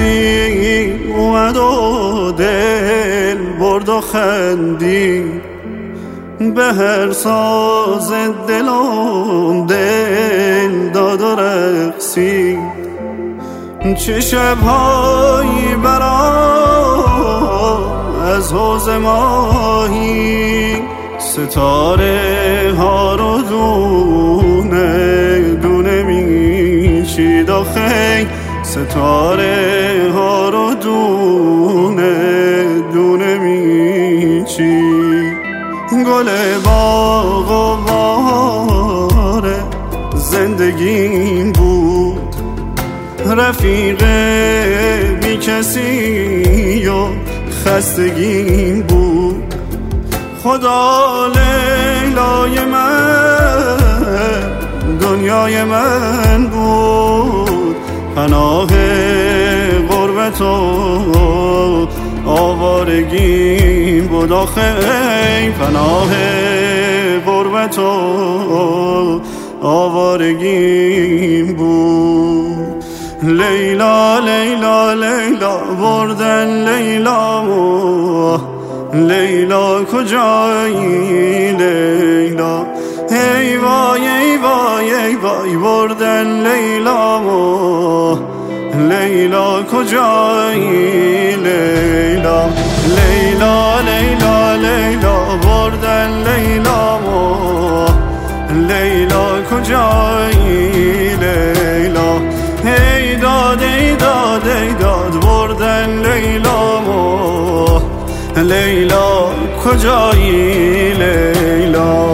روزی اومد و دل برد و خندید، به هر ساز دلم دل داد و رقصید. چه شبهایی برام از حوض ماهی، ستاره ها رو دونه دونه میچید. آخه ستاره ها رو دونه دونه میچید. گل باغ و بهار زندگیم بود، رفیق بی کسی و خستگیم بود. خدا لیلای من دنیای من بود، پناه غربت و آوارگیم بود. آخه پناه غربت و آوارگیم بود. لیلا لیلا لیلا بردن لیلامو، لیلا کجایی لیلا؟ ای وای ای وای ای وای بردن لیلامو، لیلا کجایی لیلا؟ لیلا لیلا لیلا بردن لیلامو، لیلا کجایی لیلا؟ ای داد ای داد ای داد بردن لیلامو، لیلا کجایی لیلا؟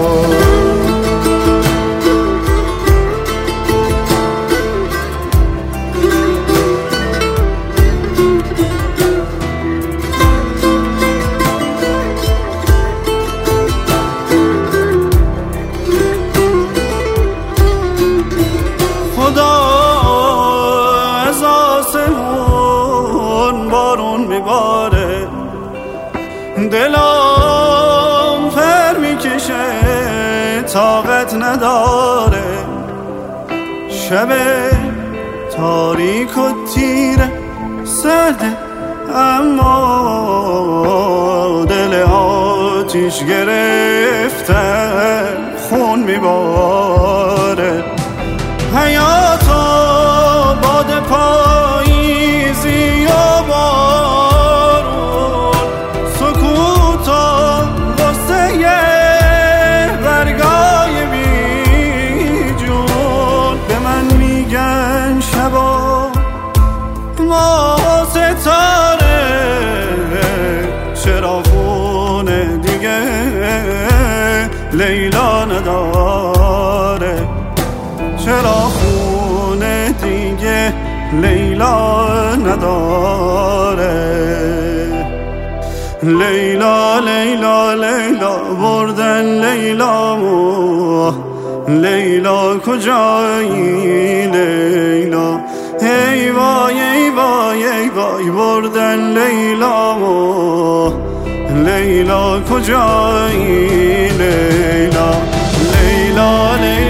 خدا از آسمون بارون میباره، دلم پر میکشه طاقت نداره. شب تاریک و تیره سرده، اما دل آتیش گرفته خون میباره. حیاتا باد پاییزی و بارون، سکوتا غصه برگای بی جون. به من میگن شبا ما ستاره، چرا خونه دیگه لیلا نداره؟ چرا خونه دیگه لیلا نداره؟ لیلا لیلا لیلا بردن لیلامو، لیلا کجایی لیلا؟ ای وای ای وای ای وای بردن لیلامو، لیلا کجایی لیلا؟ لیلا لیلا